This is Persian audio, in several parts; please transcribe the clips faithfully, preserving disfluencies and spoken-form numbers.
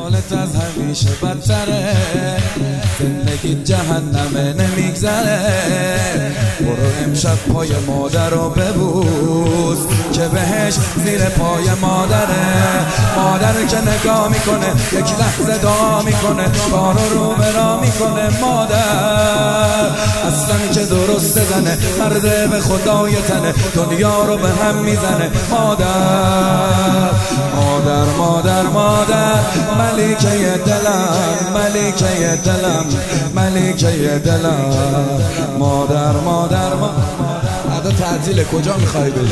حالت از همیشه بدتره، زندگی جهنمه نمیگذره. برو امشب پای مادر رو ببوس که بهش زیر پای مادره. مادر که نگاه میکنه یک لحظه دعا میکنه، کارو رو برا میکنه. مادر اصلا که درست زنه، مرده به خدای تنه، دنیا رو به هم میزنه. مادر مادر مادر مادر ملیکه دلم، ملیکه دلم، ملیکه دلم. مادر مادر مادر ادا تعطیله، کجا میخوای بری؟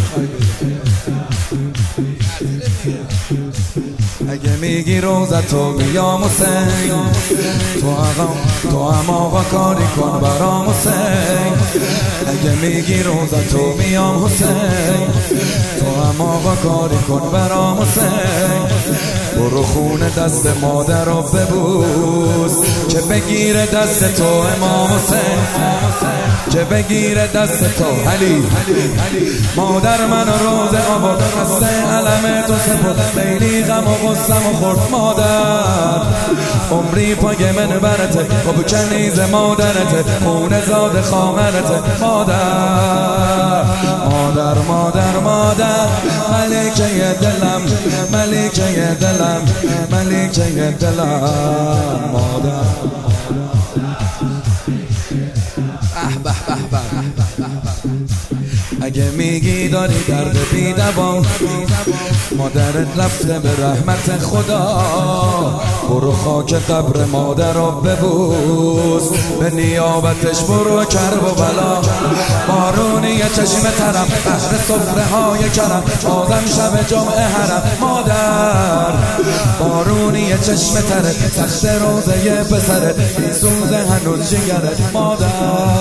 اگه میگی روزتو میام حسین، تو آقا تو هم آقا کاری کن برام حسین. اگه میگی روزتو میام حسین، تو هم آقا کاری کن برام حسین. برو خونه دست مادر رو ببوس که بگیره دست تو امام حسین، که بگیره دست تو علی. مادر من روز آورد قصه علم تو سپرد، خیلی غم و غصم و خورد. مادر عمری پای من برته، خب کنیز مادرته، خونه زاد خواهرته. مادر مادر مادر مادر ملیکه دلم، ملیکه دلم، ملیکه دلم. مادر به به به به. اگه میگی داری درد بی دوا، مادرت رفته به رحمت خدا. برو خاک قبر مادر رو ببوس، به نیابتش برو کرب و بلا. بارونی چشم ترم، بحر صفره های کرم، آدم شب جمعه حرم. مادر بارونی چشم تره، تخت روزه پسره، بی سوزه هنوز جگره. مادر